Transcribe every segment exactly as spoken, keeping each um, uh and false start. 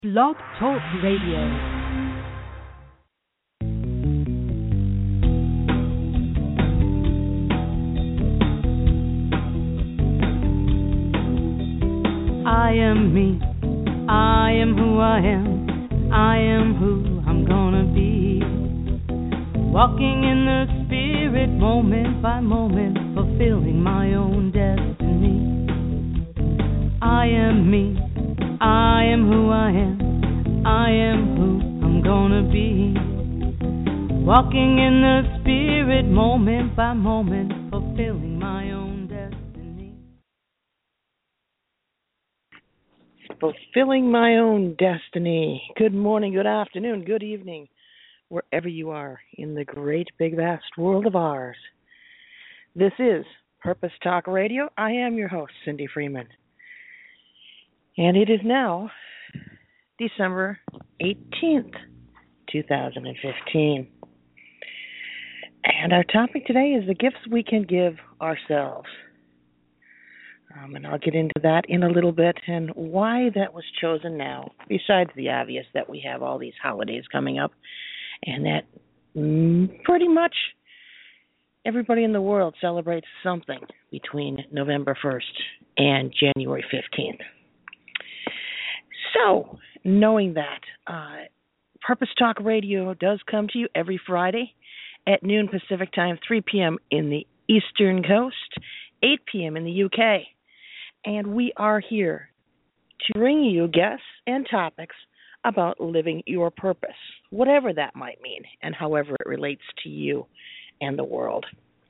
Blog Talk Radio. I am me, I am who I am, I am who I'm gonna be. Walking in the spirit, moment by moment, fulfilling my own destiny. I am me, I am who I am, I am who I'm gonna be. Walking in the spirit, moment by moment, fulfilling my own destiny. Fulfilling my own destiny. Good morning, good afternoon, good evening, wherever you are in the great big vast world of ours. This is Purpose Talk Radio. I am your host, Cindy Freeman. And it is now December eighteenth, twenty fifteen. And our topic today is the gifts we can give ourselves. Um, and I'll get into that in a little bit and why that was chosen now, besides the obvious that we have all these holidays coming up and that mm, pretty much everybody in the world celebrates something between November first and January fifteenth. So, knowing that, uh, Purpose Talk Radio does come to you every Friday at noon Pacific Time, three p.m. in the Eastern Coast, eight p.m. in the U K. And we are here to bring you guests and topics about living your purpose, whatever that might mean, and however it relates to you and the world.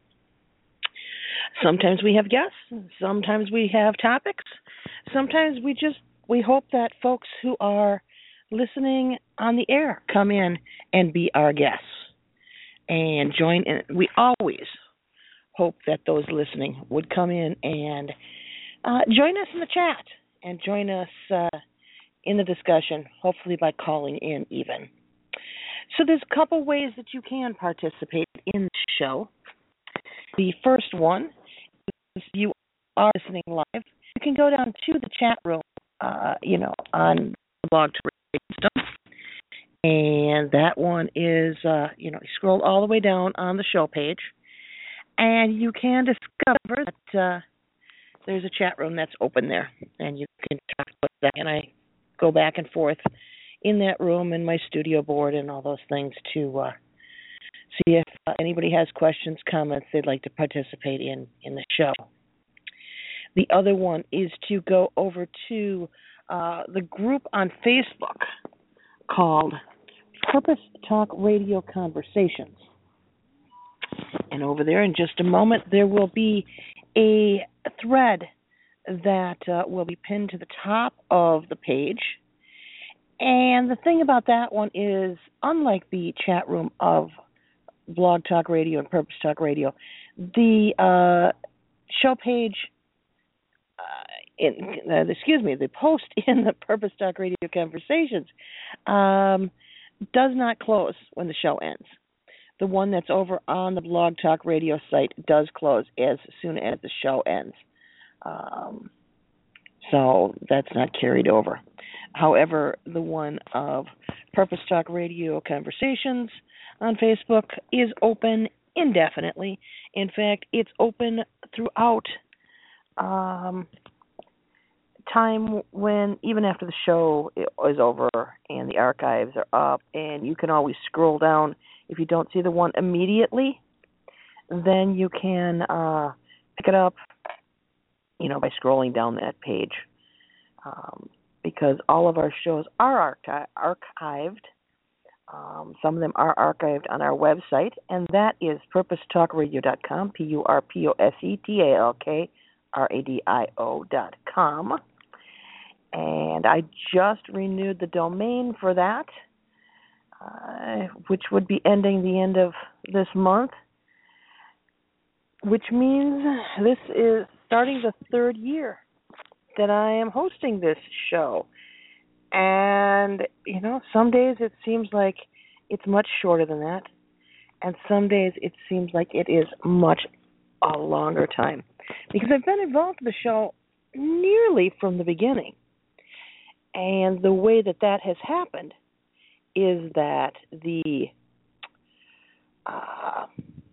Sometimes we have guests, sometimes we have topics, sometimes we just we hope that folks who are listening on the air come in and be our guests and join in. We always hope that those listening would come in and uh, join us in the chat and join us uh, in the discussion, hopefully by calling in even. So there's a couple ways that you can participate in the show. The first one, if you are listening live, you can go down to the chat room, uh, you know, on the blog stuff. And that one is, uh, you know, you scroll all the way down on the show page, and you can discover that uh, there's a chat room that's open there, and you can talk about that. And I go back and forth in that room and my studio board and all those things to uh, see if uh, anybody has questions, comments they'd like to participate in in the show. The other one is to go over to uh, the group on Facebook called Purpose Talk Radio Conversations. And over there in just a moment, there will be a thread that uh, will be pinned to the top of the page. And the thing about that one is, unlike the chat room of Blog Talk Radio and Purpose Talk Radio, the uh, show page, uh, in, uh, excuse me, the post in the Purpose Talk Radio Conversations um, does not close when the show ends. The one that's over on the Blog Talk Radio site does close as soon as the show ends. Um, so that's not carried over. However, the one of Purpose Talk Radio Conversations on Facebook is open indefinitely. In fact, it's open throughout um, time when, even after the show is over and the archives are up, and you can always scroll down. If you don't see the one immediately, then you can uh, pick it up, you know, by scrolling down that page. Um, because all of our shows are archi- archived. Um, some of them are archived on our website, and that is purpose talk radio dot com, P U R P O S E T A L K R A D I O dot com. And I just renewed the domain for that, uh, which would be ending the end of this month, which means this is starting the third year that I am hosting this show. And, you know, some days it seems like it's much shorter than that, and some days it seems like it is much a longer time, because I've been involved in the show nearly from the beginning. And the way that that has happened is that the uh,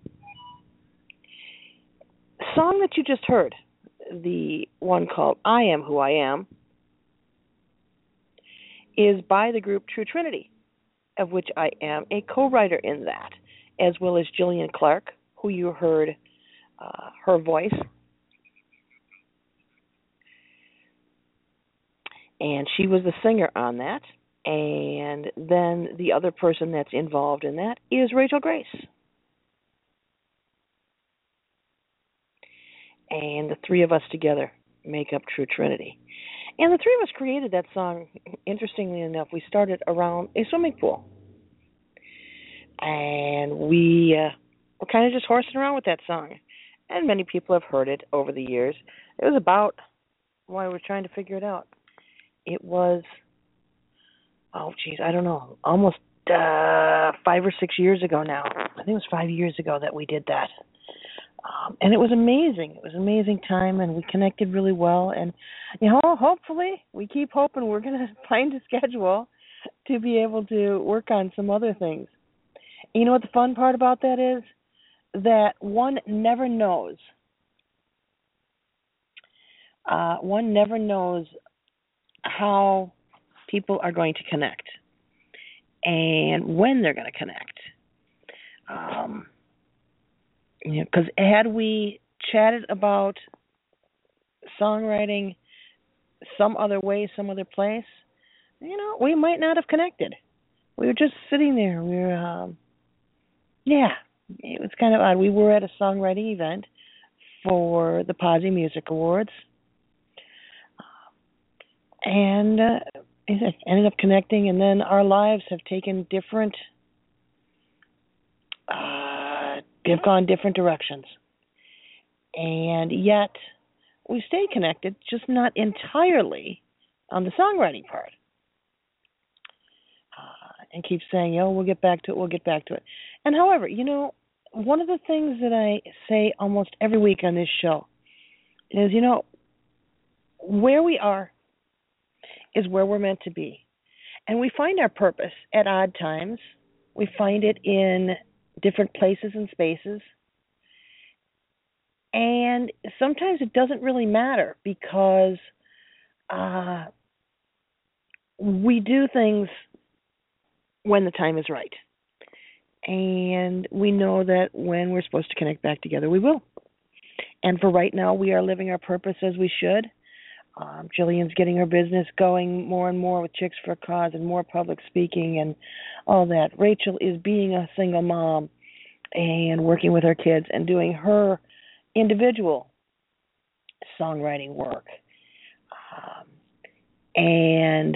song that you just heard, the one called I Am Who I Am, is by the group True Trinity, of which I am a co-writer in that, as well as Jillian Clark, who you heard uh, her voice. And she was the singer on that. And then the other person that's involved in that is Rachel Grace. And the three of us together make up True Trinity. And the three of us created that song, interestingly enough. We started around a swimming pool. And we uh, were kind of just horsing around with that song. And many people have heard it over the years. It was about, why well, we were trying to figure it out. It was, oh, geez, I don't know, almost uh, five or six years ago now. I think it was five years ago that we did that. Um, and it was amazing. It was an amazing time, and we connected really well. And, you know, hopefully, we keep hoping we're going to find a schedule to be able to work on some other things. And you know what the fun part about that is? That one never knows. Uh, one never knows how people are going to connect and when they're going to connect. Um, you know, because had we chatted about songwriting some other way, some other place, you know, we might not have connected. We were just sitting there. We were, um, yeah, it was kind of odd. We were at a songwriting event for the Posse Music Awards. And uh, ended up connecting, and then our lives have taken different, uh, have gone different directions. And yet, we stayed connected, just not entirely on the songwriting part. Uh, and keep saying, oh, we'll get back to it, we'll get back to it. And however, you know, one of the things that I say almost every week on this show is, you know, where we are is where we're meant to be. And we find our purpose at odd times. We find it in different places and spaces. And sometimes it doesn't really matter because uh, we do things when the time is right. And we know that when we're supposed to connect back together, we will. And for right now, we are living our purpose as we should. Um, Jillian's getting her business going more and more with Chicks for a Cause and more public speaking and all that. Rachel is being a single mom and working with her kids and doing her individual songwriting work. Um, and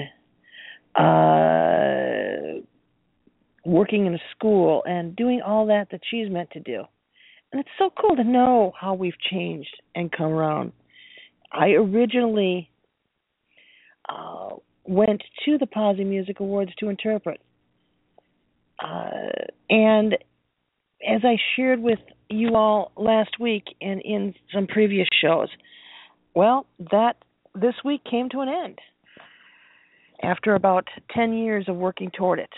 uh, working in a school and doing all that that she's meant to do. And it's so cool to know how we've changed and come around. I originally uh, went to the Posse Music Awards to interpret. Uh, and as I shared with you all last week and in some previous shows, well, that this week came to an end after about ten years of working toward it.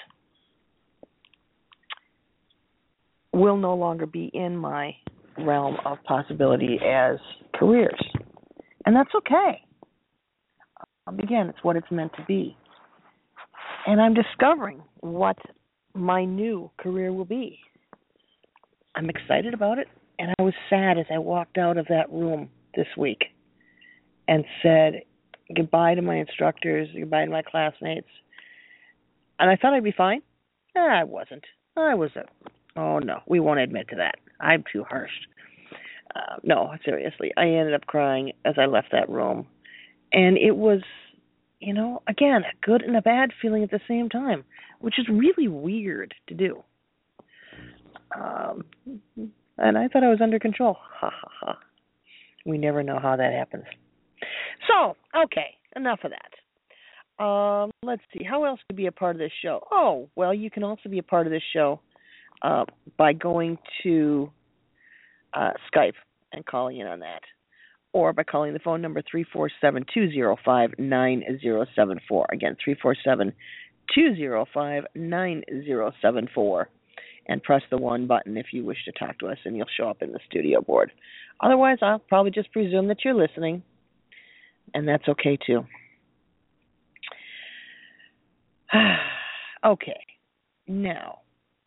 Will no longer be in my realm of possibility as careers. And that's okay. Um, again, it's what it's meant to be. And I'm discovering what my new career will be. I'm excited about it, and I was sad as I walked out of that room this week and said goodbye to my instructors, goodbye to my classmates. And I thought I'd be fine. Ah, I wasn't. I was a, oh no, we won't admit to that. I'm too harsh. Uh, no, seriously, I ended up crying as I left that room. And it was, you know, again, a good and a bad feeling at the same time, which is really weird to do. Um, and I thought I was under control. Ha, ha, ha. We never know how that happens. So, okay, enough of that. Um, let's see, how else to be a part of this show? Oh, well, you can also be a part of this show uh, by going to Uh, Skype and calling in on that. or by calling the phone number three four seven, two zero five, nine zero seven four. Again, three four seven, two zero five, nine zero seven four. And press the one button if you wish to talk to us, and you'll show up in the studio board. Otherwise, I'll probably just presume that you're listening, and that's okay too. Okay, now,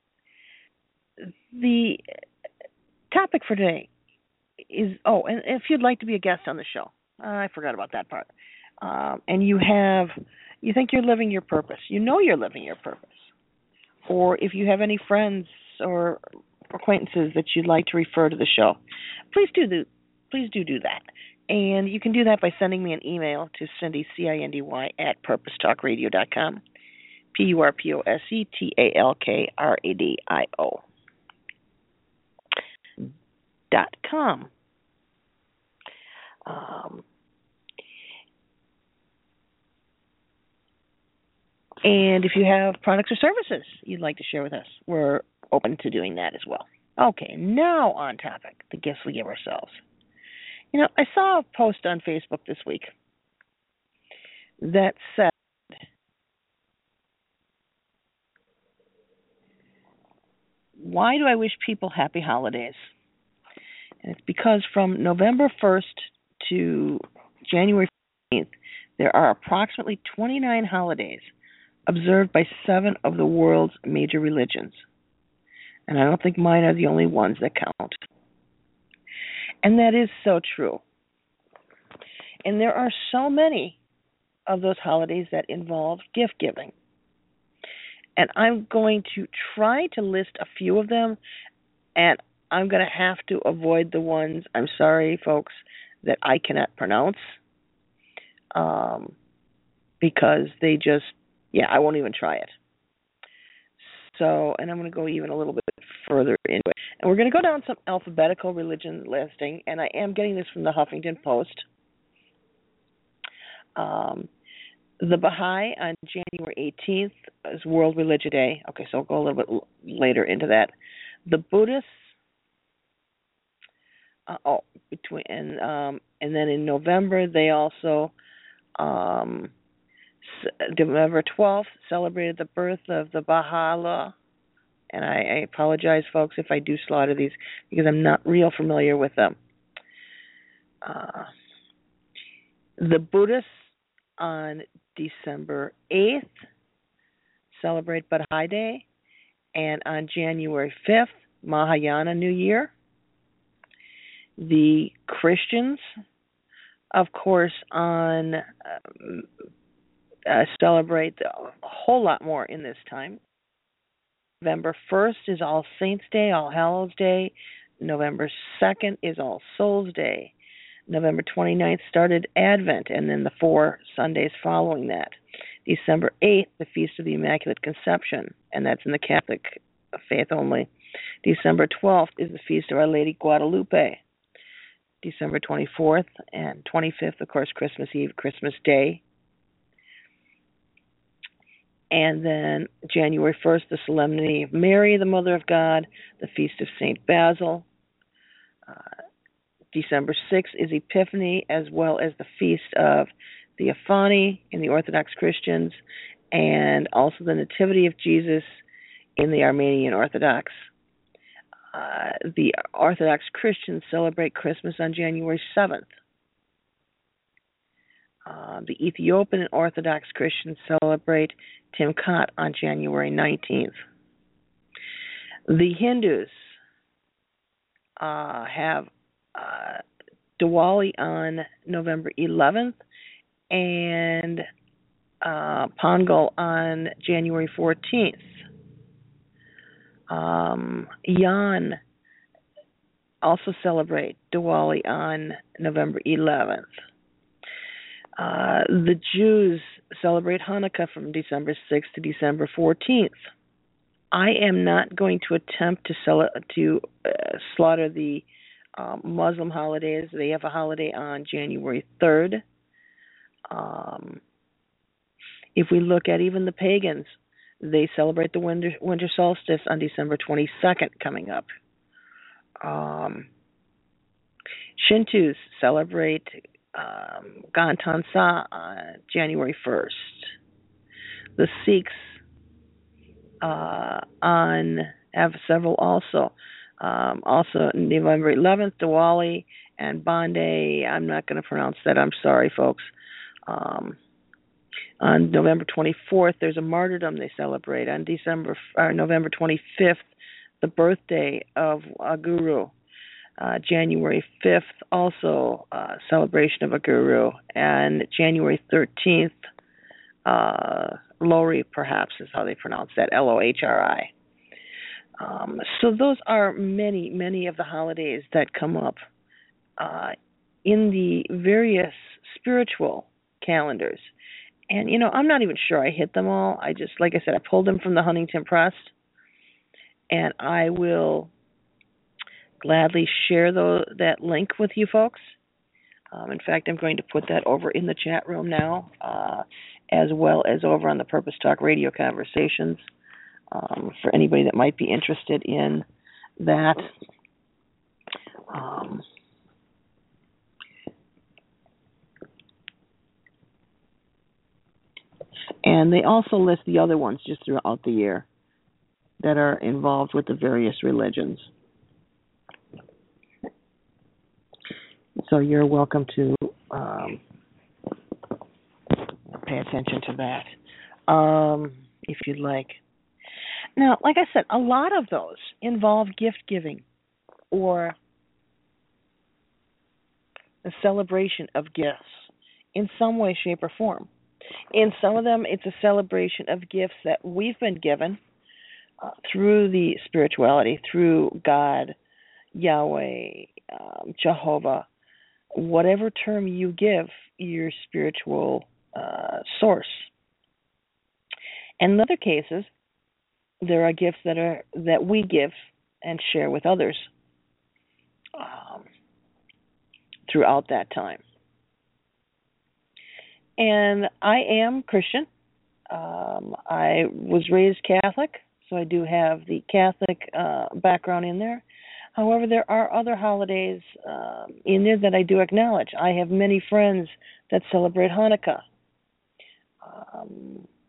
the topic for today is, oh, and if you'd like to be a guest on the show, uh, I forgot about that part, um, and you have, you think you're living your purpose, you know you're living your purpose, or if you have any friends or acquaintances that you'd like to refer to the show, please do the, please do do that. And you can do that by sending me an email to Cindy, C I N D Y, at purpose talk radio dot com, P U R P O S E T A L K R A D I O dot com. Um, and if you have products or services you'd like to share with us, we're open to doing that as well. Okay, now on topic, the gifts we give ourselves. You know, I saw a post on Facebook this week that said, why do I wish people happy holidays? And it's because from November first to January fifteenth, there are approximately twenty-nine holidays observed by seven of the world's major religions. And I don't think mine are the only ones that count. And that is so true. And there are so many of those holidays that involve gift giving. And I'm going to try to list a few of them, and I'm going to have to avoid the ones, I'm sorry, folks, that I cannot pronounce, um, because they just, yeah, I won't even try it. So, and I'm going to go even a little bit further into it. And we're going to go down some alphabetical religion listing, and I am getting this from the Huffington Post. Um, the Baha'i on January eighteenth is World Religion Day. Okay, so I'll go a little bit l- later into that. The Buddhists, uh, oh, between and um, and then in November they also, um, s- November twelfth celebrated the birth of the Baha'u'llah. And I, I apologize, folks, if I do slaughter these because I'm not real familiar with them. Uh, the Buddhists on December eighth celebrate Baha'i Day, and on January fifth, Mahayana New Year. The Christians, of course, on uh, uh, celebrate a whole lot more in this time. November first is All Saints Day, All Hallows Day. November second is All Souls Day. November twenty-ninth started Advent, and then the four Sundays following that. December eighth, the Feast of the Immaculate Conception, and that's in the Catholic faith only. December twelfth is the Feast of Our Lady Guadalupe. December twenty-fourth and twenty-fifth, of course, Christmas Eve, Christmas Day. And then January first, the Solemnity of Mary, the Mother of God, the Feast of Saint Basil. Uh, December sixth is Epiphany, as well as the Feast of Theophany in the Orthodox Christians, and also the Nativity of Jesus in the Armenian Orthodox. Uh, the Orthodox Christians celebrate Christmas on January seventh. Uh, the Ethiopian Orthodox Christians celebrate Timkat on January nineteenth. The Hindus uh, have uh, Diwali on November eleventh and uh, Pongal on January fourteenth. Um, Yan also celebrate Diwali on November eleventh. Uh, the Jews celebrate Hanukkah from December sixth to December fourteenth. I am not going to attempt to sell to uh, slaughter the um, Muslim holidays. They have a holiday on January third. Um, if we look at even the pagans, they celebrate the winter, winter solstice on December twenty-second coming up. Um, Shintos celebrate um, Gantan Sa on January first. The Sikhs uh, on have several also. Um, also November eleventh, Diwali and Bande. I'm not going to pronounce that. I'm sorry, folks. Um, on November twenty-fourth, there's a martyrdom they celebrate. On December or November twenty-fifth, the birthday of a guru. Uh, January fifth, also uh, celebration of a guru. And January thirteenth, uh, Lohri, perhaps is how they pronounce that, L O H R I. Um, so those are many, many of the holidays that come up uh, in the various spiritual calendars. And, you know, I'm not even sure I hit them all. I just, like I said, I pulled them from the Huntington Press, and I will gladly share the, that link with you folks. Um, in fact, I'm going to put that over in the chat room now, uh, as well as over on the Purpose Talk Radio Conversations, um, for anybody that might be interested in that. Um, and they also list the other ones just throughout the year that are involved with the various religions. So you're welcome to um, pay attention to that, um, if you'd like. Now, like I said, a lot of those involve gift giving or a celebration of gifts in some way, shape, or form. In some of them, it's a celebration of gifts that we've been given uh, through the spirituality, through God, Yahweh, um, Jehovah, whatever term you give your spiritual uh, source. And in other cases, there are gifts that are that we give and share with others um, throughout that time. And I am Christian. Um, I was raised Catholic, so I do have the Catholic uh, background in there. However, there are other holidays um, in there that I do acknowledge. I have many friends that celebrate Hanukkah. Um,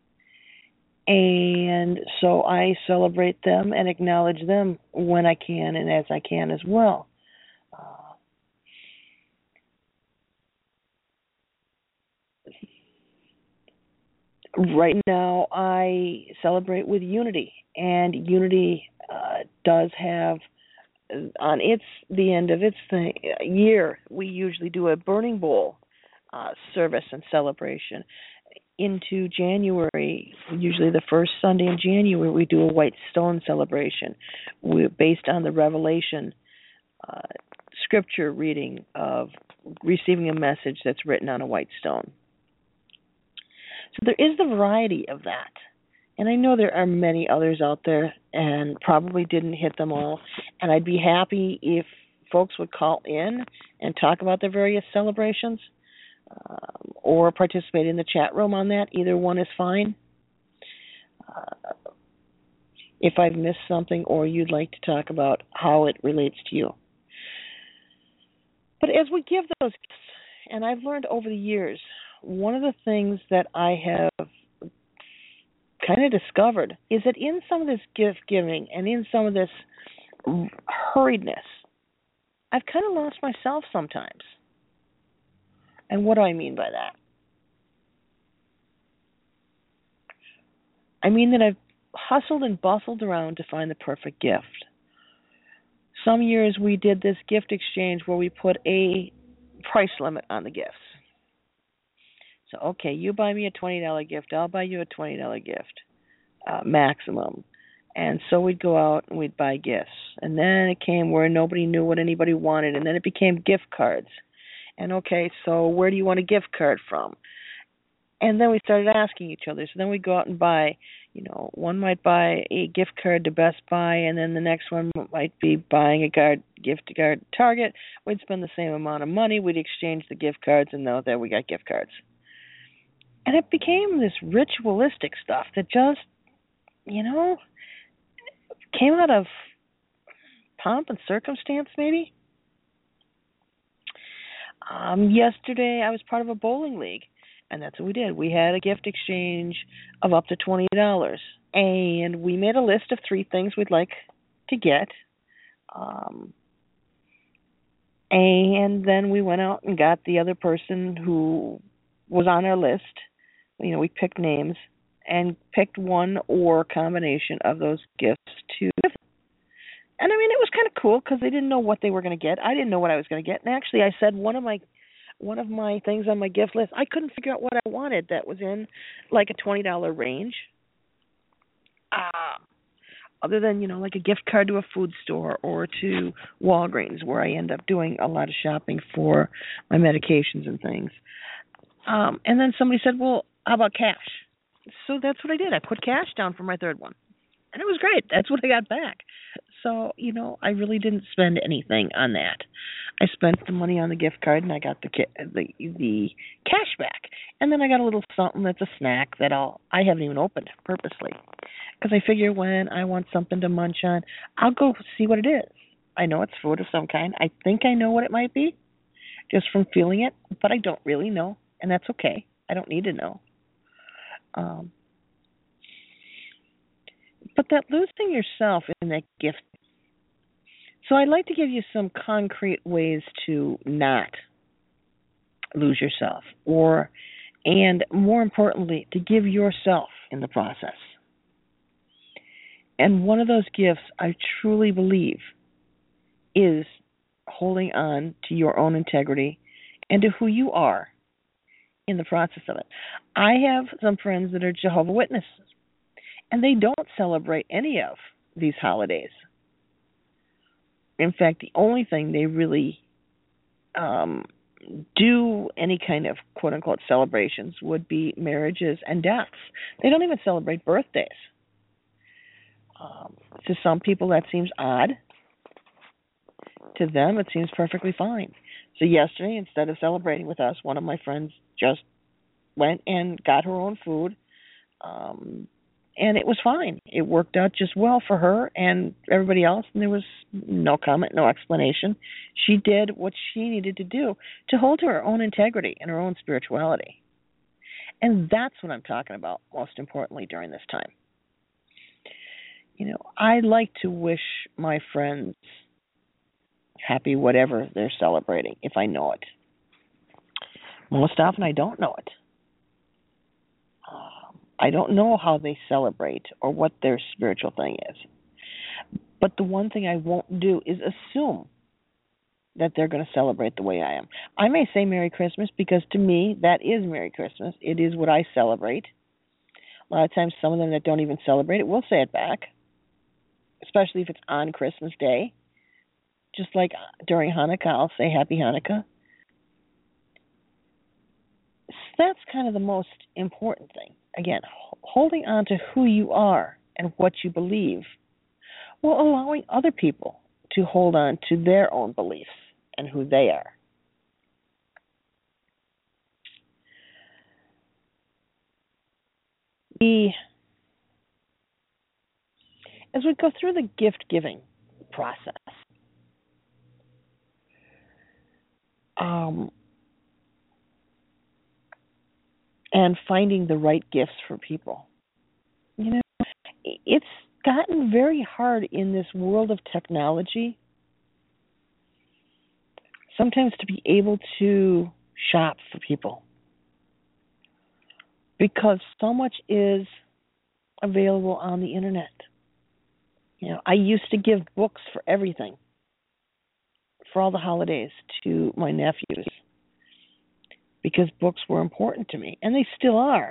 and so I celebrate them and acknowledge them when I can and as I can as well. Uh, right now, I celebrate with Unity, and Unity uh, does have on its the end of its thing, year, we usually do a burning bowl uh, service and celebration. Into January, usually the first Sunday in January, we do a white stone celebration. We're based on the Revelation uh, scripture reading of receiving a message that's written on a white stone. So there is the variety of that. And I know there are many others out there and probably didn't hit them all. And I'd be happy if folks would call in and talk about their various celebrations um, or participate in the chat room on that. Either one is fine. Uh, if I've missed something or you'd like to talk about how it relates to you. But as we give those gifts, and I've learned over the years, one of the things that I have kind of discovered is that in some of this gift giving and in some of this hurriedness, I've kind of lost myself sometimes. And what do I mean by that? I mean that I've hustled and bustled around to find the perfect gift. Some years we did this gift exchange where we put a price limit on the gifts. So, okay, you buy me a twenty dollars gift, I'll buy you a twenty dollars gift, uh, maximum. And so we'd go out and we'd buy gifts. And then it came where nobody knew what anybody wanted, and then it became gift cards. And, okay, so where do you want a gift card from? And then we started asking each other. So then we'd go out and buy, you know, one might buy a gift card to Best Buy, and then the next one might be buying a card, gift card to Target. We'd spend the same amount of money. We'd exchange the gift cards, and know that we got gift cards. And it became this ritualistic stuff that just, you know, came out of pomp and circumstance, maybe. Um, yesterday, I was part of a bowling league, and that's what we did. We had a gift exchange of up to twenty dollars, and we made a list of three things we'd like to get. Um, and then we went out and got the other person who was on our list. You know, we picked names and picked one or combination of those gifts to give. And I mean, it was kind of cool because they didn't know what they were going to get. I didn't know what I was going to get. And actually, I said one of my one of my things on my gift list, I couldn't figure out what I wanted that was in like a twenty dollars range. Uh, other than, you know, like a gift card to a food store or to Walgreens, where I end up doing a lot of shopping for my medications and things. Um, and then somebody said, well, how about cash? So that's what I did. I put cash down for my third one. And it was great. That's what I got back. So, you know, I really didn't spend anything on that. I spent the money on the gift card, and I got the the the cash back. And then I got a little something that's a snack that I'll I haven't even opened purposely, because I figure when I want something to munch on, I'll go see what it is. I know it's food of some kind. I think I know what it might be, just from feeling it, but I don't really know, and that's okay. I don't need to know. Um, but that losing yourself in that gift. So I'd like to give you some concrete ways to not lose yourself, or, and more importantly, to give yourself in the process. And one of those gifts I truly believe is holding on to your own integrity and to who you are in the process of it. I have some friends that are Jehovah's Witnesses, and they don't celebrate any of these holidays. In fact, the only thing they really um, do any kind of quote-unquote celebrations would be marriages and deaths. They don't even celebrate birthdays. Um, to some people, that seems odd. To them, it seems perfectly fine. So yesterday, instead of celebrating with us, one of my friends just went and got her own food, um, and it was fine. It worked out just well for her and everybody else, and there was no comment, no explanation. She did what she needed to do to hold her own integrity and her own spirituality. And that's what I'm talking about most importantly during this time. You know, I like to wish my friends happy whatever they're celebrating if I know it. Most often I don't know it. Um, I don't know how they celebrate or what their spiritual thing is. But the one thing I won't do is assume that they're going to celebrate the way I am. I may say Merry Christmas because to me that is Merry Christmas. It is what I celebrate. A lot of times some of them that don't even celebrate it will say it back, especially if it's on Christmas Day. Just like during Hanukkah, I'll say Happy Hanukkah. So that's kind of the most important thing. Again, holding on to who you are and what you believe, while allowing other people to hold on to their own beliefs and who they are. The, as we go through the gift-giving process, um, and finding the right gifts for people, you know, it's gotten very hard in this world of technology sometimes to be able to shop for people because so much is available on the internet. You know, I used to give books for everything, for all the holidays, to my nephews because books were important to me, and they still are.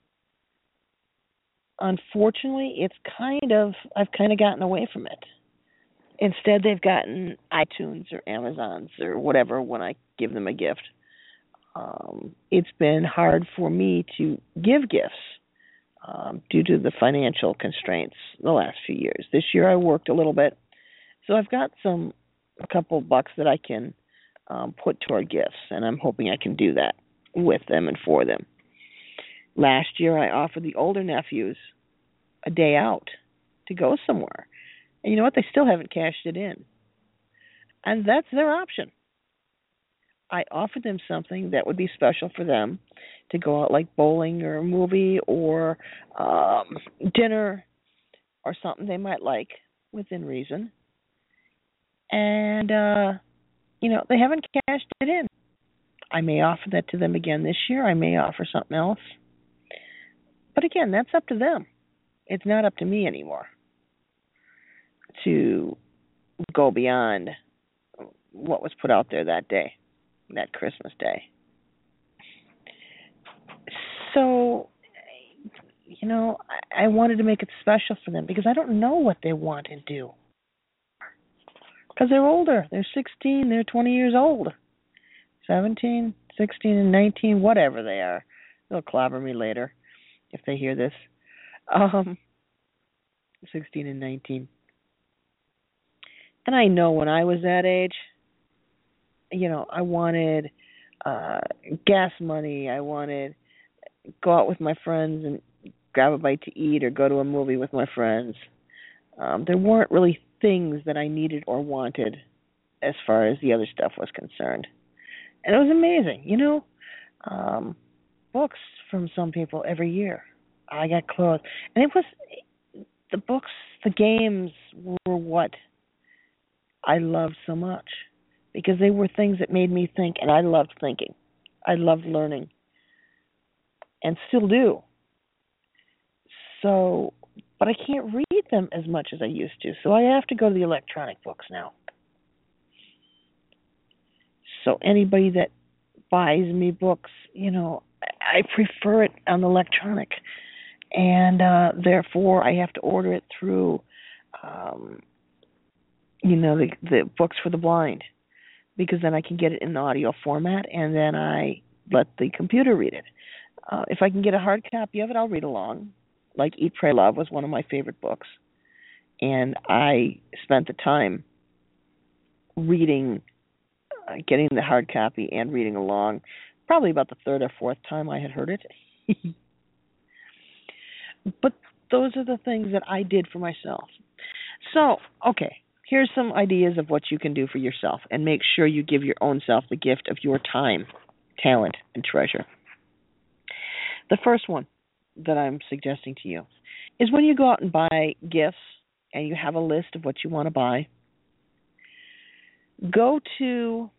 Unfortunately, it's kind of, I've kind of gotten away from it. Instead, they've gotten iTunes or Amazons or whatever when I give them a gift. Um, it's been hard for me to give gifts um, due to the financial constraints the last few years. This year I worked a little bit, so I've got some, a couple bucks that I can um, put toward gifts, and I'm hoping I can do that with them and for them. Last year I offered the older nephews a day out to go somewhere. And you know what? They still haven't cashed it in. And that's their option. I offer them something that would be special for them to go out, like bowling or a movie or um, dinner or something they might like within reason. And, uh, you know, they haven't cashed it in. I may offer that to them again this year. I may offer something else. But again, that's up to them. It's not up to me anymore to go beyond what was put out there that day, that Christmas day. So, you know, I, I wanted to make it special for them because I don't know what they want and do. Because they're older. They're sixteen. They're twenty years old. seventeen, sixteen, and nineteen, whatever they are. They'll clobber me later if they hear this. Um, sixteen and nineteen. And I know when I was that age, you know, I wanted uh, gas money. I wanted to go out with my friends and grab a bite to eat or go to a movie with my friends. Um, there weren't really things that I needed or wanted as far as the other stuff was concerned. And it was amazing, you know, um, books from some people every year. I got clothes. And it was, the books, the games were what I loved so much because they were things that made me think, and I loved thinking. I loved learning and still do. So, but I can't read them as much as I used to, so I have to go to the electronic books now. So anybody that buys me books, you know, I prefer it on electronic, and uh, therefore I have to order it through, um, you know, the, the books for the blind, because then I can get it in the audio format, and then I let the computer read it. Uh, if I can get a hard copy of it, I'll read along. Like Eat, Pray, Love was one of my favorite books, and I spent the time reading, uh, getting the hard copy and reading along, probably about the third or fourth time I had heard it. But those are the things that I did for myself. So, okay, here's some ideas of what you can do for yourself, and make sure you give your own self the gift of your time, talent, and treasure. The first one that I'm suggesting to you is when you go out and buy gifts and you have a list of what you want to buy, go to,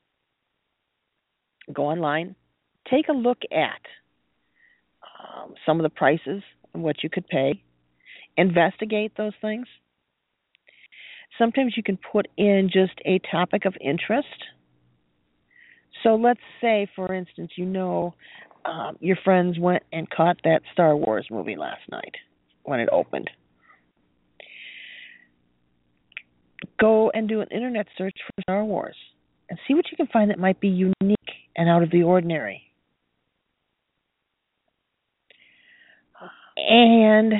go online, take a look at um, some of the prices and what you could pay, investigate those things. Sometimes you can put in just a topic of interest. So let's say, for instance, you know um, your friends went and caught that Star Wars movie last night when it opened. Go and do an internet search for Star Wars and see what you can find that might be unique and out of the ordinary. And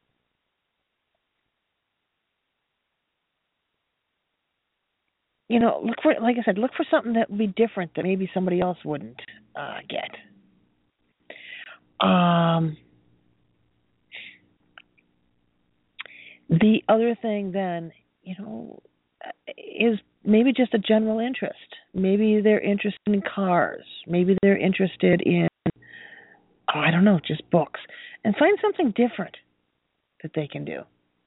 you know, look for, like I said, look for something that would be different that maybe somebody else wouldn't uh, get. Um, the other thing then, you know, is maybe just a general interest. Maybe they're interested in cars. Maybe they're interested in, oh, I don't know, just books. And find something different that they can do.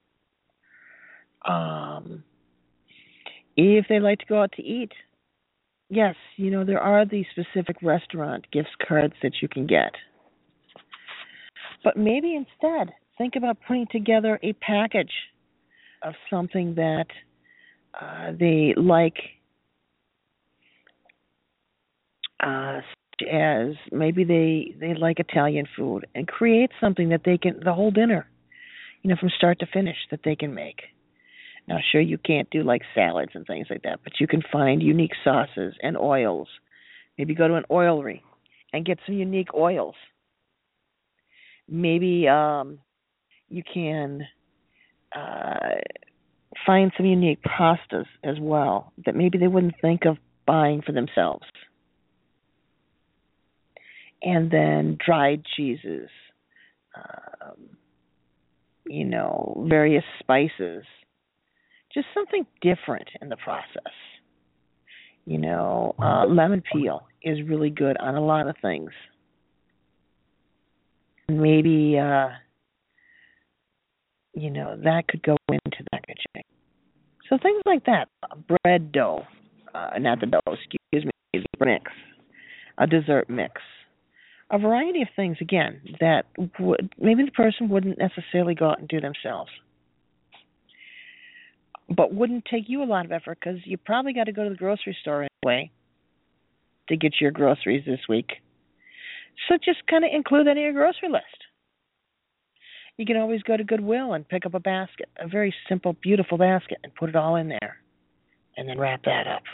Um, if they like to go out to eat, yes, you know, there are these specific restaurant gift cards that you can get. But maybe instead, think about putting together a package of something that uh, they like, uh, such as maybe they, they like Italian food, and create something that they can, the whole dinner, you know, from start to finish, that they can make. Now, sure, you can't do like salads and things like that, but you can find unique sauces and oils. Maybe go to an oilery and get some unique oils. Maybe um, you can uh, find some unique pastas as well that maybe they wouldn't think of buying for themselves. And then dried cheeses, um, you know, various spices. Just something different in the process. You know, uh, lemon peel is really good on a lot of things. Maybe, uh, you know, that could go into that kitchen. So things like that. Bread dough, uh, not the dough, excuse me, the mix, a dessert mix. A variety of things, again, that would maybe the person wouldn't necessarily go out and do themselves, but wouldn't take you a lot of effort because you probably got to go to the grocery store anyway to get your groceries this week. So just kind of include that in your grocery list. You can always go to Goodwill and pick up a basket, a very simple, beautiful basket, and put it all in there, and then wrap that up.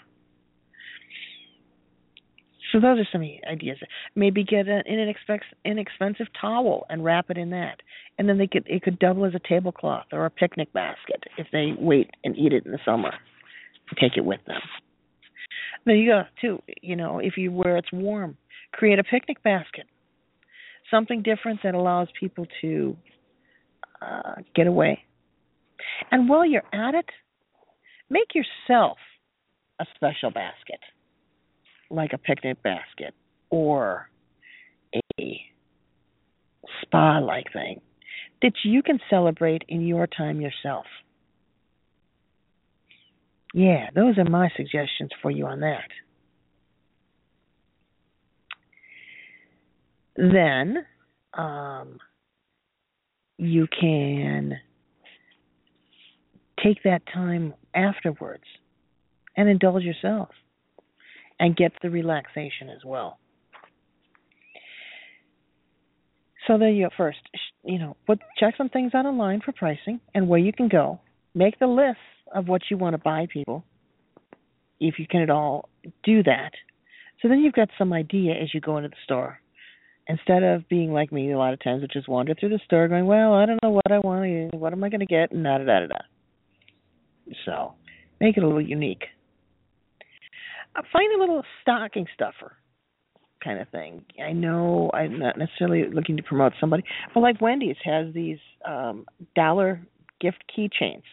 So those are some ideas. Maybe get an inexpensive towel and wrap it in that, and then they could it could double as a tablecloth or a picnic basket if they wait and eat it in the summer and take it with them. There you go too. You know, if you where it's warm, create a picnic basket, something different that allows people to uh, get away. And while you're at it, make yourself a special basket, like a picnic basket or a spa-like thing that you can celebrate in your time yourself. Yeah, those are my suggestions for you on that. Then um, you can take that time afterwards and indulge yourself and get the relaxation as well. So there you go. First, you know, put check some things out online for pricing and where you can go. Make the list of what you want to buy people, if you can at all do that. So then you've got some idea as you go into the store. Instead of being like me a lot of times, which is wander through the store going, well, I don't know what I want, what am I going to get, and da da da da. So make it a little unique. Uh, find a little stocking stuffer kind of thing. I know I'm not necessarily looking to promote somebody, but like Wendy's has these um, dollar gift keychains.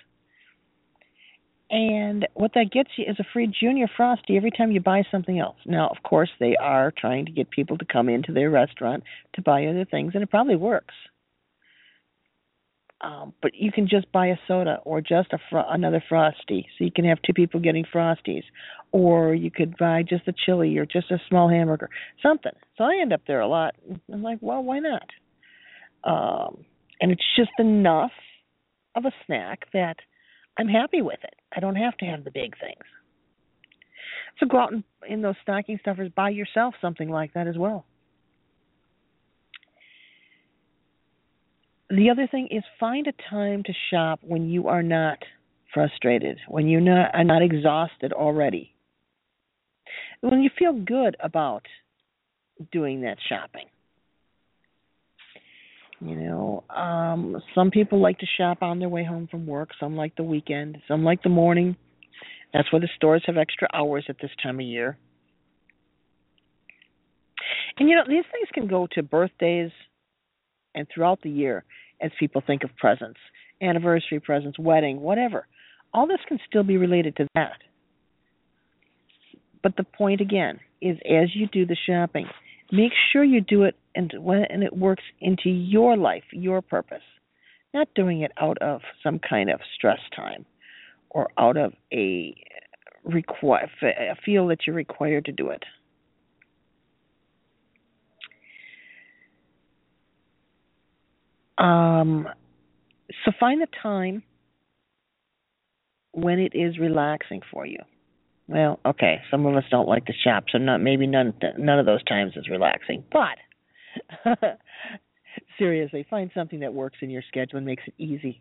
And what that gets you is a free Junior Frosty every time you buy something else. Now, of course, they are trying to get people to come into their restaurant to buy other things, and it probably works. Um, but you can just buy a soda or just a fr- another Frosty, so you can have two people getting Frosties. Or you could buy just a chili or just a small hamburger, something. So I end up there a lot. I'm like, well, why not? Um, and it's just enough of a snack that I'm happy with it. I don't have to have the big things. So go out and in those stocking stuffers, buy yourself something like that as well. The other thing is find a time to shop when you are not frustrated, when you not, are not exhausted already. When you feel good about doing that shopping. You know, um, some people like to shop on their way home from work. Some like the weekend. Some like the morning. That's where the stores have extra hours at this time of year. And, you know, these things can go to birthdays and throughout the year as people think of presents, anniversary presents, wedding, whatever. All this can still be related to that. But the point, again, is as you do the shopping, make sure you do it and when and it works into your life, your purpose. Not doing it out of some kind of stress time or out of a require a feel that you're required to do it. Um, so find the time when it is relaxing for you. Well, okay, some of us don't like to shop, so not maybe none none of those times is relaxing. But seriously, find something that works in your schedule and makes it easy.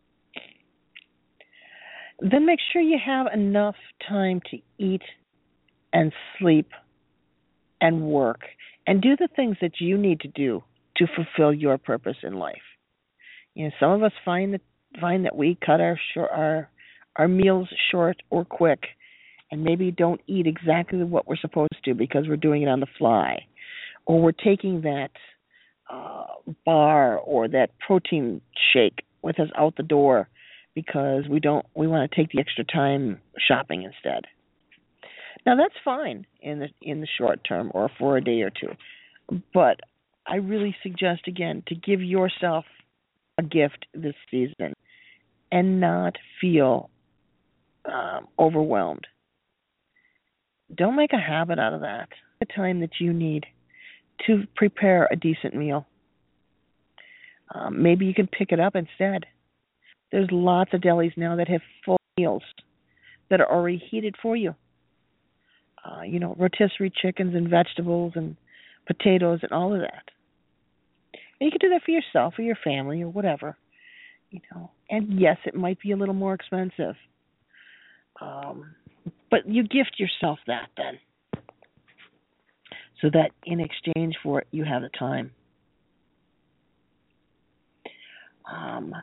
Then make sure you have enough time to eat and sleep and work and do the things that you need to do to fulfill your purpose in life. You know, some of us find that find that we cut our short, our our meals short or quick, and maybe don't eat exactly what we're supposed to because we're doing it on the fly, or we're taking that uh, bar or that protein shake with us out the door because we don't we want to take the extra time shopping instead. Now that's fine in the in the short term or for a day or two, but I really suggest again to give yourself a gift this season and not feel um, overwhelmed. Don't make a habit out of that. The time that you need to prepare a decent meal. Um, maybe you can pick it up instead. There's lots of delis now that have full meals that are already heated for you. Uh, you know, rotisserie chickens and vegetables and potatoes and all of that. And you can do that for yourself or your family or whatever. You know, and yes, it might be a little more expensive, um, but you gift yourself that then, so that in exchange for it, you have the time. Um,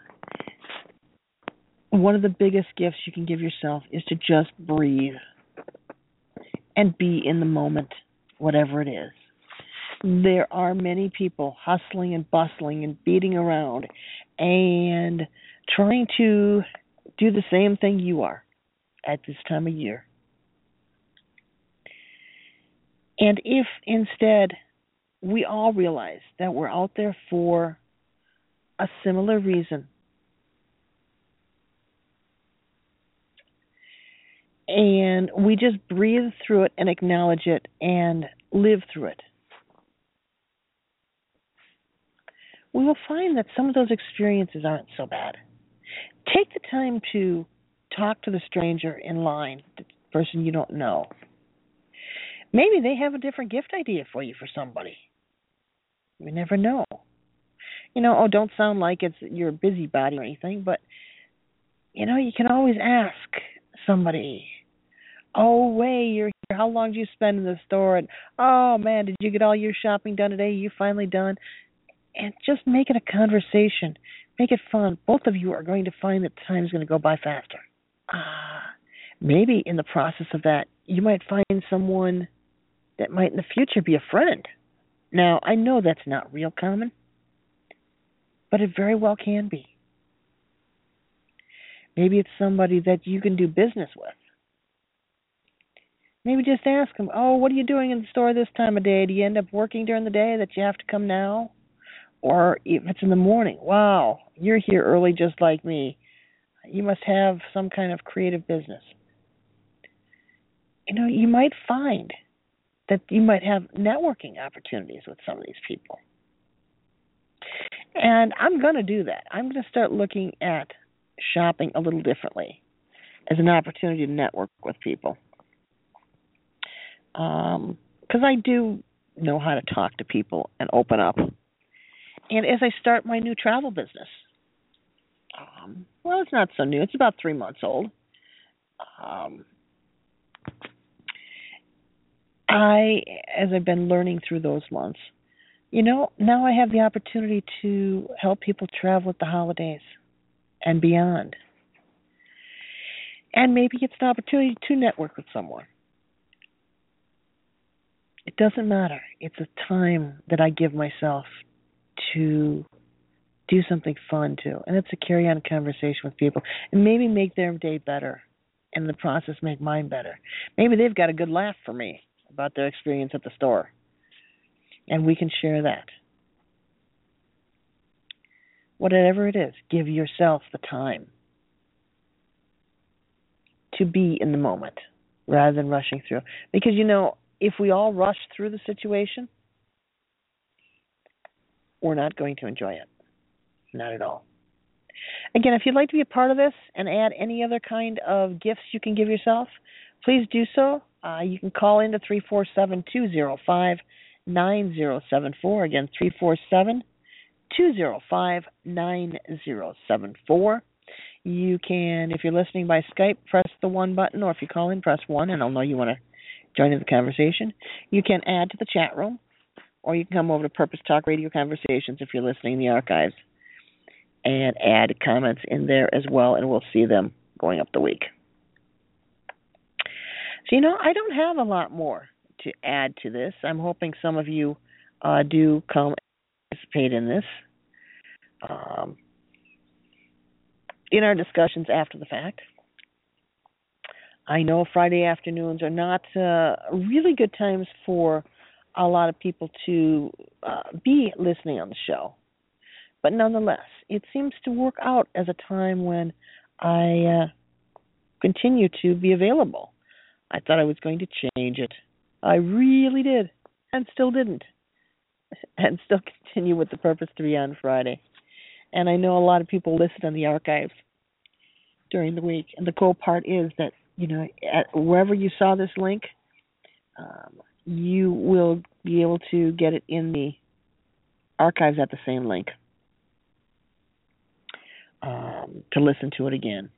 one of the biggest gifts you can give yourself is to just breathe and be in the moment, whatever it is. There are many people hustling and bustling and beating around and trying to do the same thing you are at this time of year. And if instead we all realize that we're out there for a similar reason, and we just breathe through it and acknowledge it and live through it, we will find that some of those experiences aren't so bad. Take the time to talk to the stranger in line, the person you don't know. Maybe they have a different gift idea for you for somebody. You never know. You know, oh, don't sound like it's you're a busybody or anything, but, you know, you can always ask somebody, oh, Way, you're here. How long did you spend in the store? And, oh, man, did you get all your shopping done today? Are you finally done? And just make it a conversation. Make it fun. Both of you are going to find that time is going to go by faster. Ah, maybe in the process of that, you might find someone that might in the future be a friend. Now, I know that's not real common, but it very well can be. Maybe it's somebody that you can do business with. Maybe just ask them, oh, what are you doing in the store this time of day? Do you end up working during the day that you have to come now? Or if it's in the morning, wow, you're here early just like me. You must have some kind of creative business. You know, you might find that you might have networking opportunities with some of these people. And I'm going to do that. I'm going to start looking at shopping a little differently as an opportunity to network with people. Um, because I do know how to talk to people and open up. And as I start my new travel business, um, well, it's not so new. It's about three months old. Um, I, as I've been learning through those months, you know, now I have the opportunity to help people travel at the holidays and beyond. And maybe it's an opportunity to network with someone. It doesn't matter. It's a time that I give myself to do something fun too, and it's a carry on conversation with people and maybe make their day better, and in the process make mine better. Maybe they've got a good laugh for me about their experience at the store, and we can share that. Whatever it is, give yourself the time to be in the moment rather than rushing through. Because, you know, if we all rush through the situation, we're not going to enjoy it. Not at all. Again, if you'd like to be a part of this and add any other kind of gifts you can give yourself, please do so. Uh, you can call in to three four seven, two zero five, nine zero seven four. Again, three four seven, two zero five, nine zero seven four. You can, if you're listening by Skype, press the one button, or if you call in, press one, and I'll know you want to join in the conversation. You can add to the chat room, or you can come over to Purpose Talk Radio Conversations if you're listening in the archives and add comments in there as well, and we'll see them going up the week. So, you know, I don't have a lot more to add to this. I'm hoping some of you uh, do come and participate in this um, in our discussions after the fact. I know Friday afternoons are not uh, really good times for a lot of people to uh, be listening on the show. But nonetheless, it seems to work out as a time when I uh, continue to be available. I thought I was going to change it. I really did, and still didn't, and still continue with the purpose to be on Friday. And I know a lot of people listen on the archives during the week. And the cool part is that, you know, at wherever you saw this link, um, you will be able to get it in the archives at the same link um, to listen to it again.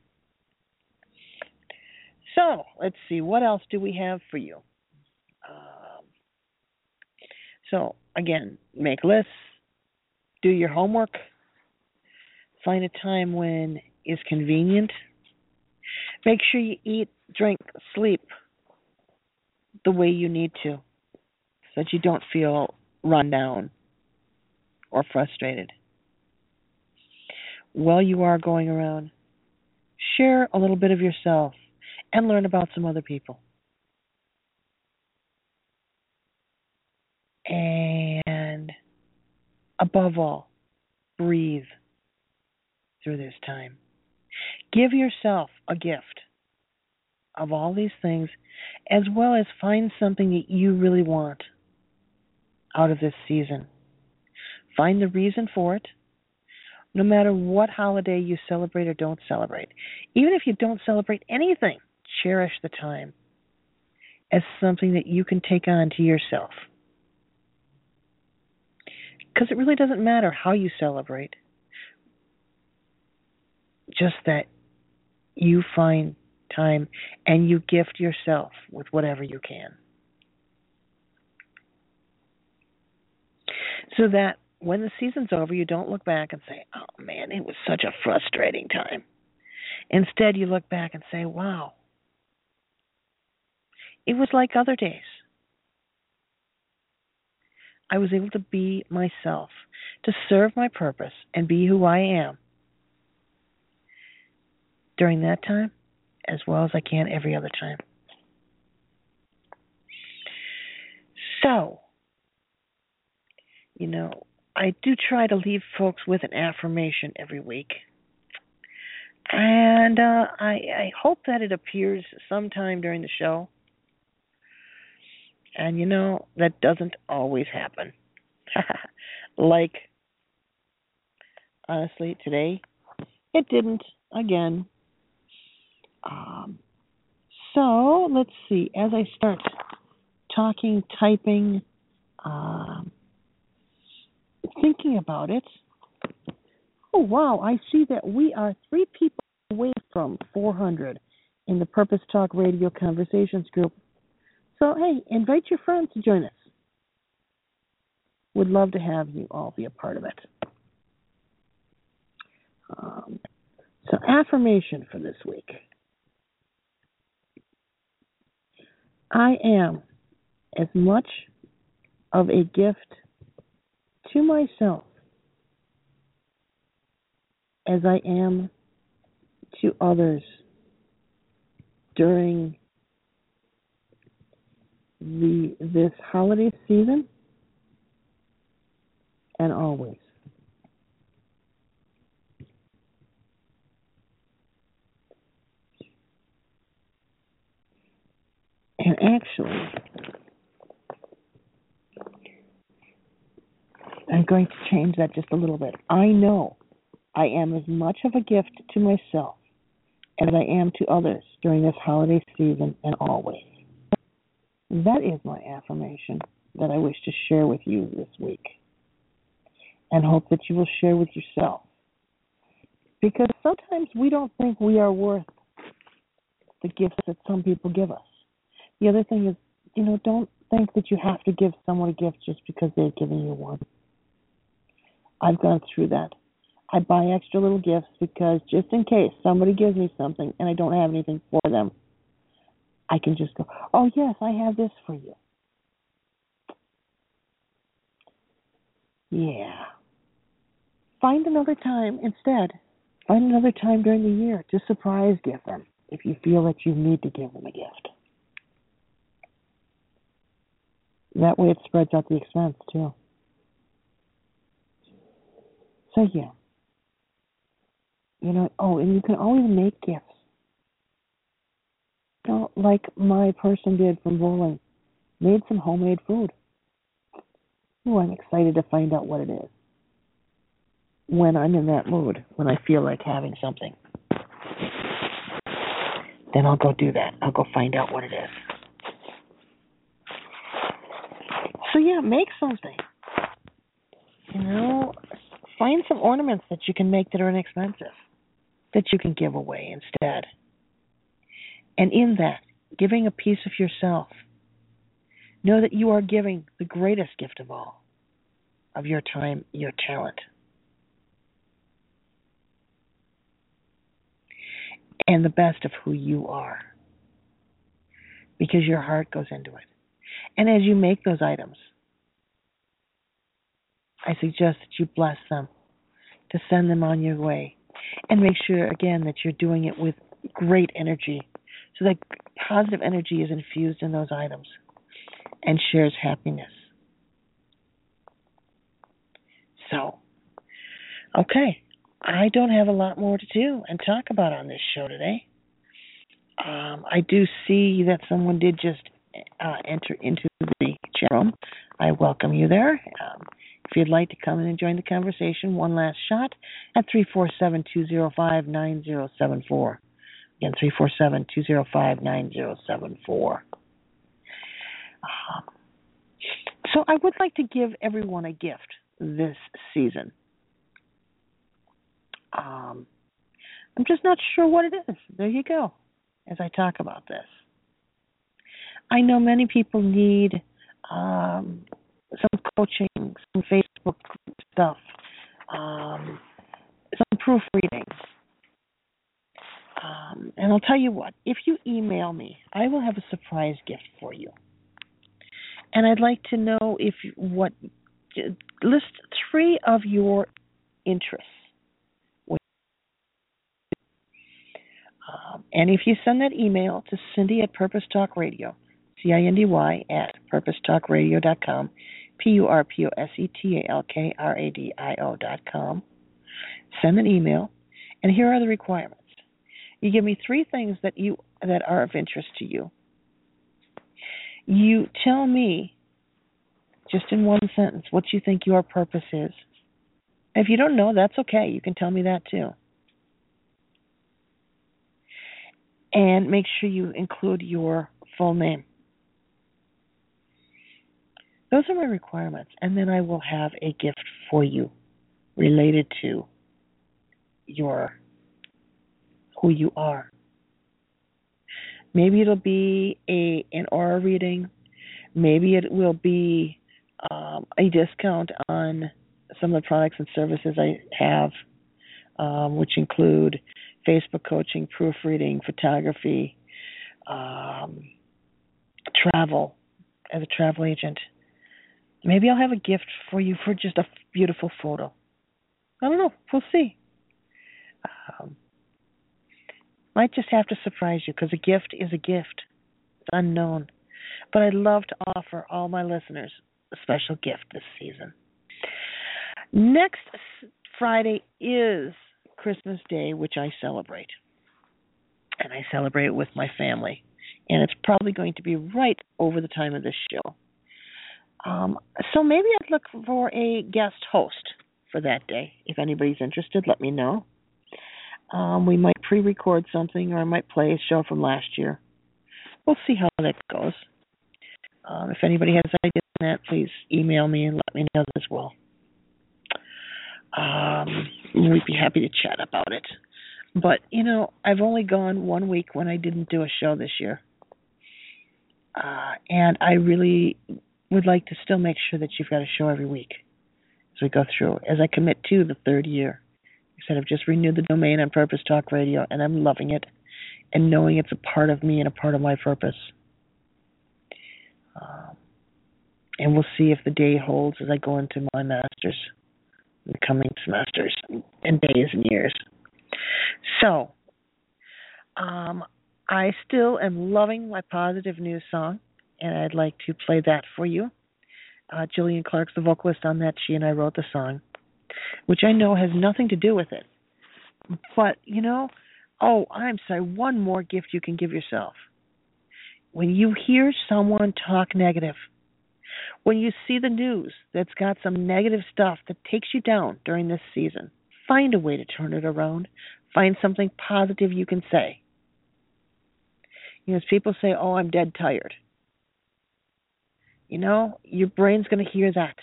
So let's see, what else do we have for you? Um, so again, make lists, do your homework, find a time when is convenient. Make sure you eat, drink, sleep the way you need to so that you don't feel run down or frustrated. While you are going around, share a little bit of yourself and learn about some other people. And above all, breathe through this time. Give yourself a gift of all these things, as well as find something that you really want out of this season. Find the reason for it, no matter what holiday you celebrate or don't celebrate. Even if you don't celebrate anything, cherish the time as something that you can take on to yourself. Because it really doesn't matter how you celebrate, just that you find time and you gift yourself with whatever you can. So that when the season's over, you don't look back and say, oh man, it was such a frustrating time. Instead, you look back and say, wow, it was like other days. I was able to be myself, to serve my purpose and be who I am during that time, as well as I can every other time. So, you know, I do try to leave folks with an affirmation every week. And uh, I, I hope that it appears sometime during the show. And, you know, that doesn't always happen. Like, honestly, today, it didn't again. Um, so, let's see. As I start talking, typing, um, thinking about it, oh, wow, I see that we are three people away from four hundred in the Purpose Talk Radio Conversations group. So, hey, invite your friends to join us. Would love to have you all be a part of it. Um, so, affirmation for this week. I am as much of a gift to myself as I am to others during the this holiday season and always. And actually, I'm going to change that just a little bit. I know I am as much of a gift to myself as I am to others during this holiday season and always. That is my affirmation that I wish to share with you this week, and hope that you will share with yourself. Because sometimes we don't think we are worth the gifts that some people give us. The other thing is, you know, don't think that you have to give someone a gift just because they're giving you one. I've gone through that. I buy extra little gifts because just in case somebody gives me something and I don't have anything for them, I can just go, oh, yes, I have this for you. Yeah. Find another time instead. Find another time during the year to surprise gift them. if you feel that you need to give them a gift. That way it spreads out the expense too. So yeah. You know, oh, and you can always make gifts. You know, like my person did from bowling. Made some homemade food. Oh, I'm excited to find out what it is. When I'm in that mood, when I feel like having something, then I'll go do that. I'll go find out what it is. So yeah, make something. You know, find some ornaments that you can make that are inexpensive, that you can give away instead. And in that, giving a piece of yourself, know that you are giving the greatest gift of all, of your time, your talent. And the best of who you are, because your heart goes into it. And as you make those items, I suggest that you bless them, to send them on your way, and make sure, again, that you're doing it with great energy, so that positive energy is infused in those items and shares happiness. So, okay. I don't have a lot more to do and talk about on this show today. Um, I do see that someone did just uh, enter into the chat room. I welcome you there. Um, if you'd like to come in and join the conversation, one last shot at three four seven, two zero five, nine zero seven four. Again, three four seven, two zero five, nine zero seven four. Um, so I would like to give everyone a gift this season. Um, I'm just not sure what it is. There you go, as I talk about this. I know many people need um, some coaching, some Facebook stuff, um, some proofreading. Um, and I'll tell you what, if you email me, I will have a surprise gift for you. And I'd like to know if what, list three of your interests. Um, and if you send that email to Cindy at Purpose Talk Radio, C I N D Y at purpose talk radio dot com, P U R P O S E T A L K R A D I O dot com, send an email, and here are the requirements. You give me three things that you that are of interest to you. You tell me, just in one sentence, what you think your purpose is. If you don't know, that's okay. You can tell me that too. And make sure you include your full name. Those are my requirements. And then I will have a gift for you related to your who you are. Maybe it'll be a an aura reading. Maybe it will be um, a discount on some of the products and services I have, um, which include Facebook coaching, proofreading, photography, um, travel as a travel agent. Maybe I'll have a gift for you for just a beautiful photo. I don't know. We'll see. Um, might just have to surprise you, because a gift is a gift. It's unknown. But I'd love to offer all my listeners a special gift this season. Next Friday is Christmas Day, which I celebrate. And I celebrate it with my family. And it's probably going to be right over the time of this show. Um, so maybe I'd look for a guest host for that day. If anybody's interested, let me know. Um, we might pre-record something, or I might play a show from last year. We'll see how that goes. Um, if anybody has ideas on that, please email me and let me know as well. Um, we'd be happy to chat about it. But, you know, I've only gone one week when I didn't do a show this year. Uh, and I really would like to still make sure that you've got a show every week as we go through, as I commit to the third year. I said I've just renewed the domain on Purpose Talk Radio, and I'm loving it and knowing it's a part of me and a part of my purpose. Um, and we'll see if the day holds as I go into my masters, the coming semesters and days and years. So, um, I still am loving my positive news song, and I'd like to play that for you. Uh, Jillian Clark's the vocalist on that. She and I wrote the song, which I know has nothing to do with it. But, you know, oh, I'm sorry, one more gift you can give yourself. When you hear someone talk negative, when you see the news that's got some negative stuff that takes you down during this season, find a way to turn it around. Find something positive you can say. You know, as people say, oh, I'm dead tired. You know, your brain's going to hear that.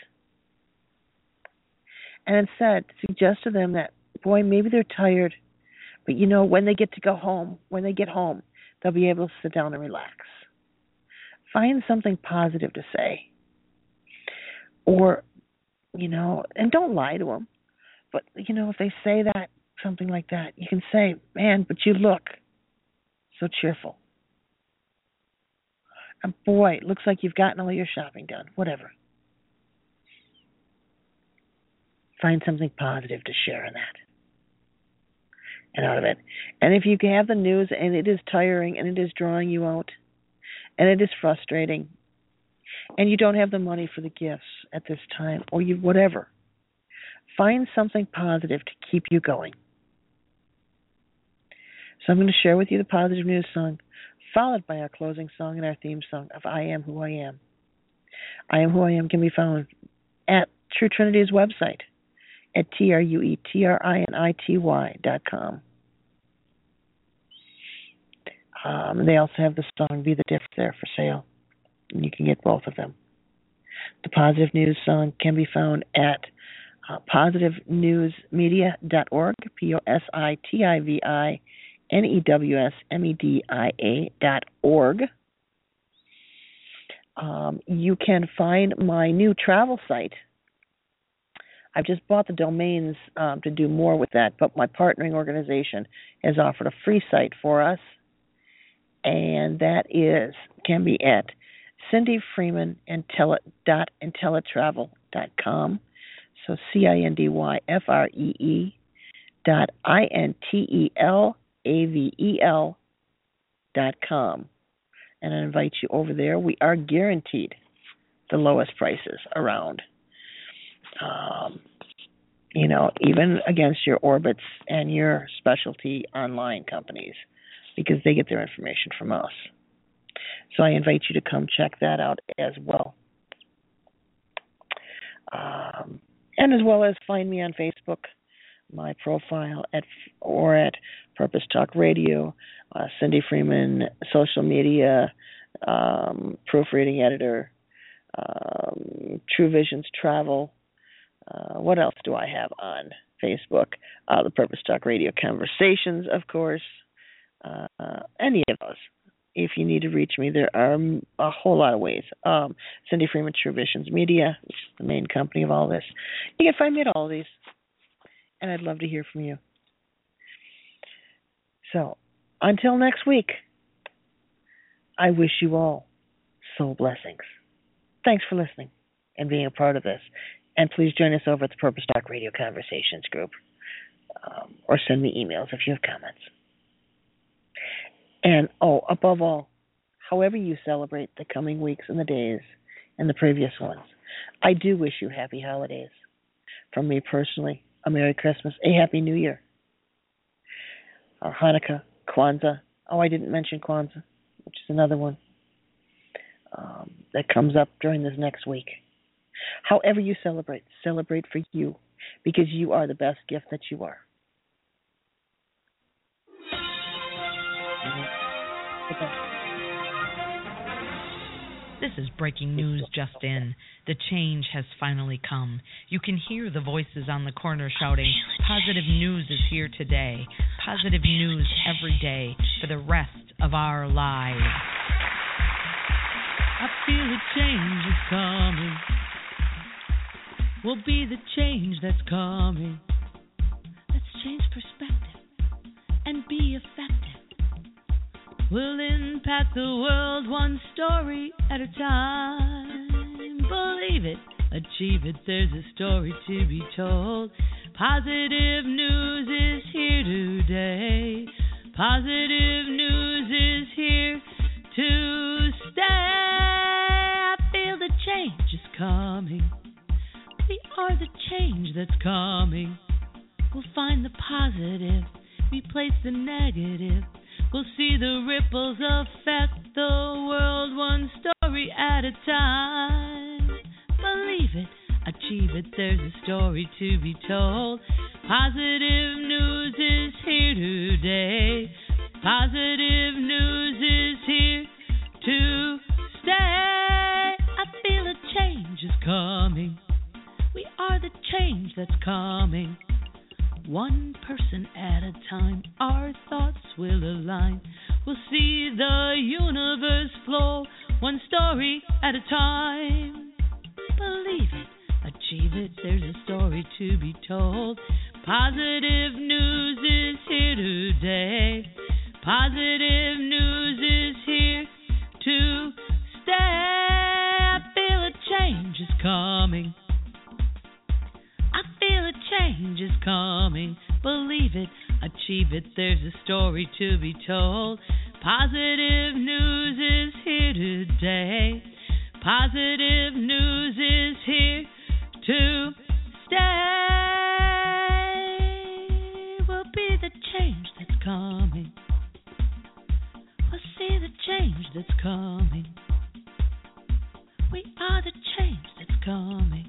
And instead, suggest to them that, boy, maybe they're tired, but, you know, when they get to go home, when they get home, they'll be able to sit down and relax. Find something positive to say. Or, you know, and don't lie to them. But, you know, if they say that, something like that, you can say, man, but you look so cheerful. And boy, it looks like you've gotten all your shopping done. Whatever. Find something positive to share in that. And out of it. And if you have the news and it is tiring and it is drawing you out and it is frustrating and you don't have the money for the gifts at this time or you whatever, find something positive to keep you going. So I'm going to share with you the positive news song, followed by our closing song and our theme song of I Am Who I Am. I Am Who I Am can be found at True Trinity's website at T R U E T R I N I T Y dot com. Um, they also have the song Be the Diff there for sale. And you can get both of them. The positive news song can be found at uh, positive news media dot org, P O S I T I V I N E W S M E D I A dot org. Um, you can find my new travel site. I've just bought the domains um, to do more with that, but my partnering organization has offered a free site for us, and that is can be at cindy freeman dot intellitravel dot com. So C I N D Y F R E E dot I N T E L A V E L dot com. And I invite you over there. We are guaranteed the lowest prices around. Um, you know, even against your Orbitz and your specialty online companies, because they get their information from us. So I invite you to come check that out as well. Um, and as well as find me on Facebook, my profile at or at Purpose Talk Radio, uh, Cindy Freeman, social media, um, proofreading editor, um, True Visions Travel. Uh, what else do I have on Facebook? Uh, the Purpose Talk Radio Conversations, of course. Uh, any of those. If you need to reach me, there are a whole lot of ways. Um, Cindy Freeman, True Visions Media, which is the main company of all this. You can find me at all of these. And I'd love to hear from you. So, until next week, I wish you all soul blessings. Thanks for listening and being a part of this. And please join us over at the Purpose Talk Radio Conversations group. Um, or send me emails if you have comments. And, oh, above all, however you celebrate the coming weeks and the days and the previous ones, I do wish you happy holidays. From me personally, a Merry Christmas, a Happy New Year, or Hanukkah, Kwanzaa. Oh, I didn't mention Kwanzaa, which is another one um, that comes up during this next week. However you celebrate, celebrate for you, because you are the best gift that you are. This is breaking news just in. The change has finally come. You can hear the voices on the corner shouting, positive news is here today. Positive news every day for the rest of our lives. I feel a change is coming. Will be the change that's coming. Let's change perspective and be effective. We'll impact the world one story at a time. Believe it, achieve it, there's a story to be told. Positive news is here today. Positive news is to stay. I feel the change is coming. We are the change that's coming. We'll find the positive, replace the negative. We'll see the ripples affect the world one story at a time. Believe it, achieve it, there's a story to be told. Positive news is here today. Positive news is here to stay. I feel a change is coming. We are the change that's coming. One person at a time, our thoughts will align. We'll see the universe flow, one story at a time. Believe it, achieve it, there's a story to be told. Positive news is here today. Positive news is here to stay. I feel a change is coming. I feel a change is coming. Believe it, achieve it, there's a story to be told. Positive news is here today. Positive news is here to stay. We'll be the change that's coming. We'll see the change that's coming. We are the change that's coming.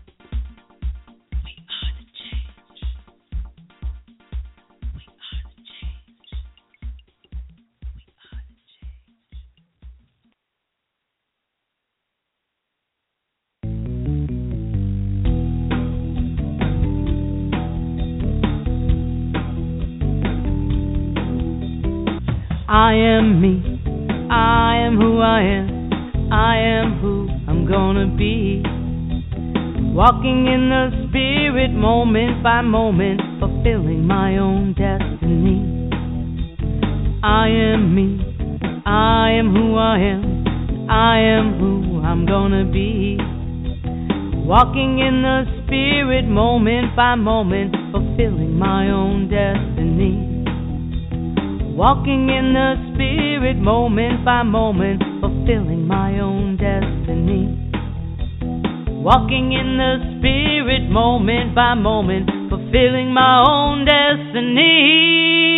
I am me, I am who I am, I am who I'm gonna be. Walking in the spirit moment by moment, fulfilling my own destiny. I am me, I am who I am, I am who I'm gonna be. Walking in the spirit moment by moment, fulfilling my own destiny. Walking in the spirit moment by moment, fulfilling my own destiny. Walking in the spirit moment by moment, fulfilling my own destiny.